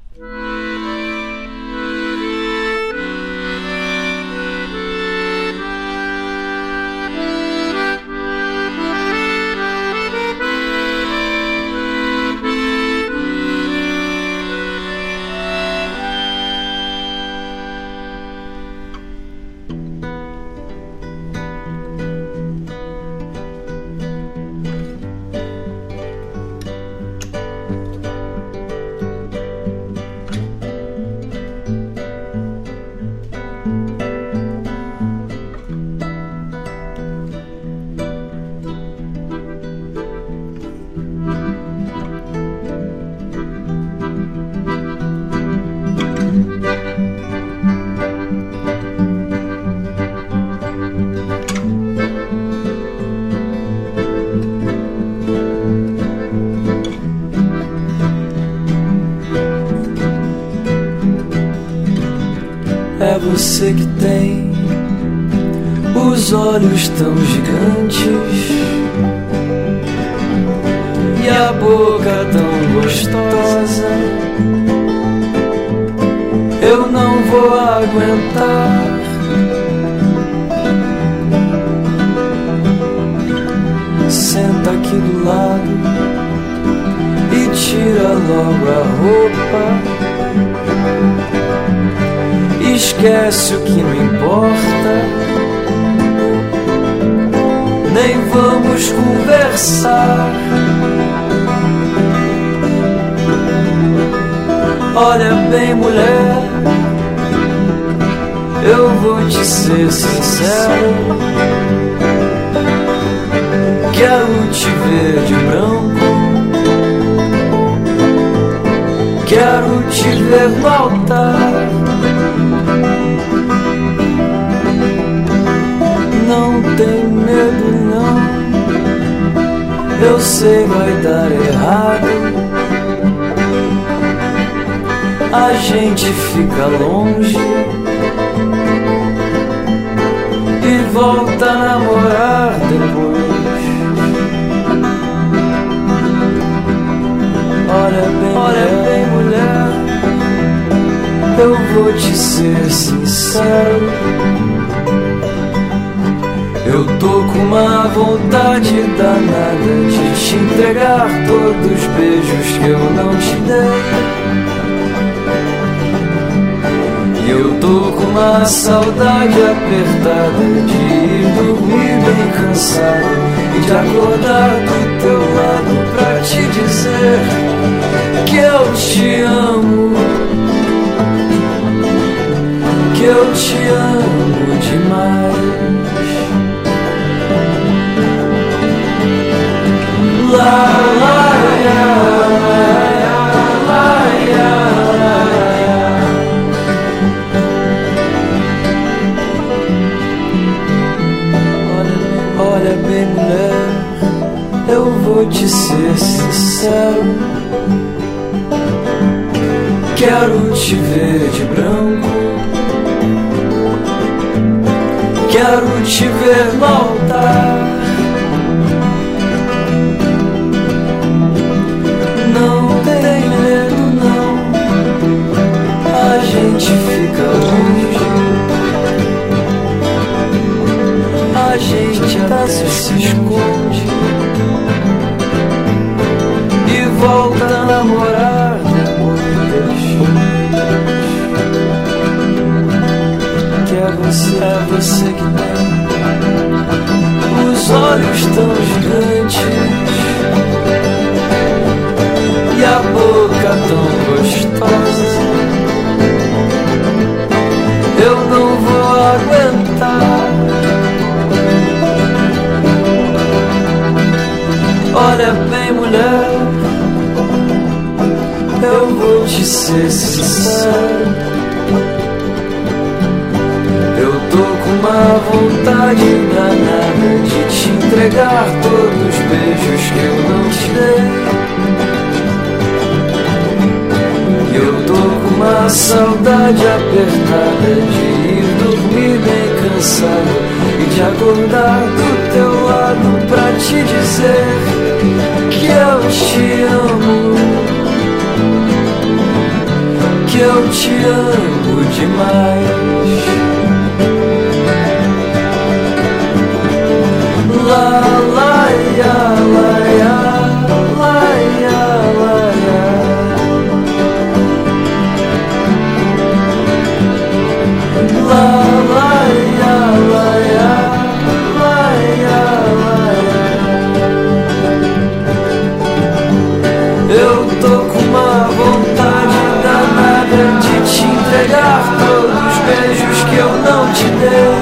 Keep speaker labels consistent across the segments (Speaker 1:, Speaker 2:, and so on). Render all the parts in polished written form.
Speaker 1: É você que tem os olhos tão gigantes e a boca tão gostosa. Eu não vou aguentar. Senta aqui do lado e tira logo a roupa. Esquece o que não importa, nem vamos conversar. Olha bem, mulher, eu vou te ser sincero. Quero te ver de branco, quero te ver no altar. Não tem medo não, eu sei vai dar errado. A gente fica longe e volta a namorar depois. Olha bem, mulher, eu vou te ser sincero. Eu tô com uma vontade danada de te entregar todos os beijos que eu não te dei. E eu tô com uma saudade apertada de ir dormir bem cansado e de acordar do teu lado pra te dizer que eu te amo, que eu te amo demais. Olha bem, mulher, eu vou te ser sincero. Quero te ver de branco, quero te ver no altar. Fica longe, a gente até se esconde e volta a namorar depois. Que é você que tem os olhos tão gigantes e a boca tão gostosa. Eu não vou aguentar. Olha bem, mulher, eu vou te ser sincero. Eu tô com uma vontade danada de te entregar todos os beijos que eu não te dei. Eu tô com uma saudade apertada de ir dormir bem cansado e de acordar do teu lado pra te dizer que eu te amo, eu te amo demais. La la ya, la ya, la ya, la ya. La la ya, la ya, la ya, la ya. Eu tô com uma vontade danada de te entregar todos os beijos que eu não te dei.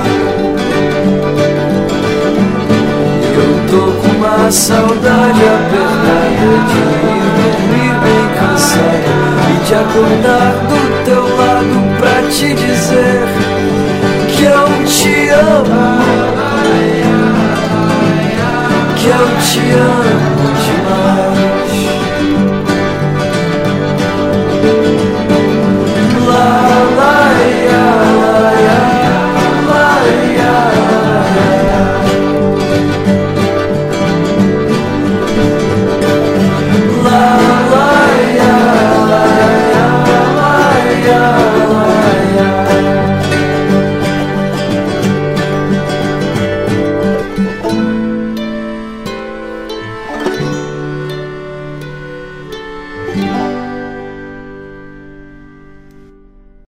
Speaker 1: Tô com uma saudade apertada de ir dormir bem cansado e de acordar do teu lado pra te dizer que eu te amo, que eu te amo.